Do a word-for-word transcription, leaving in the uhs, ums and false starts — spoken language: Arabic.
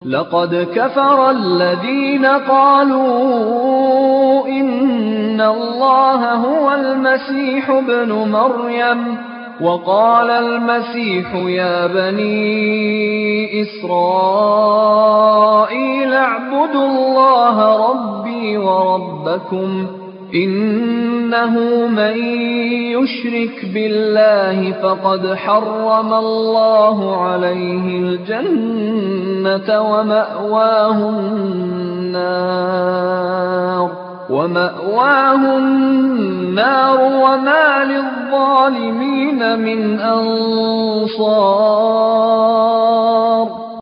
لقد كفر الذين قالوا إن الله هو المسيح ابن مريم وقال المسيح يا بني إسرائيل اعبدوا الله ربي وربكم إنه من يشرك بالله فقد حرم الله عليه الجنة ومأواه النار ومأواه النار وما للظالمين من أنصار.